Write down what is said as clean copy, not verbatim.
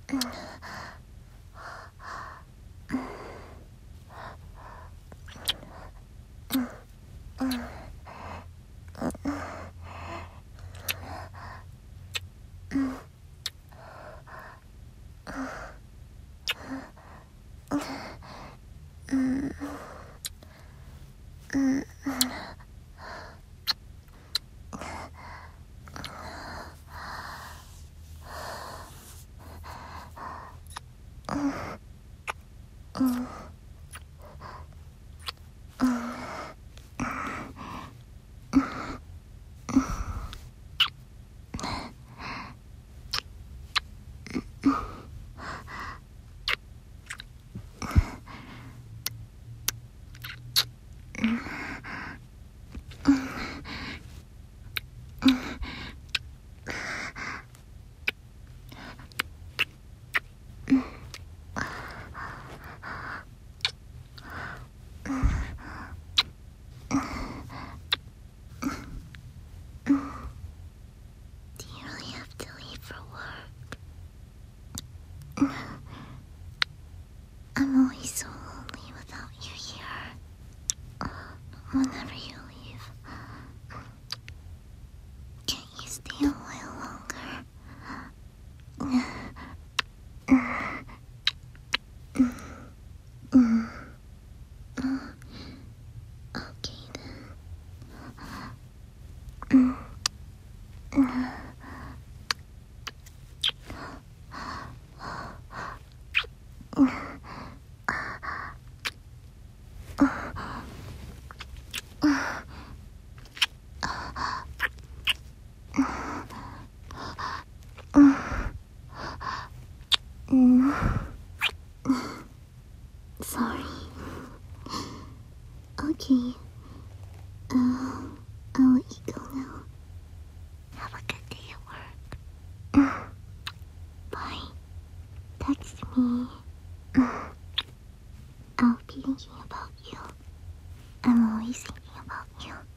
I'm always so lonely without you here. Whenever you leave, can't you stay a while longer? Okay then. Sorry. Okay. I'll let you go now. Have a good day at work. Bye. Text me. I'll be thinking about you. I'm always thinking about you.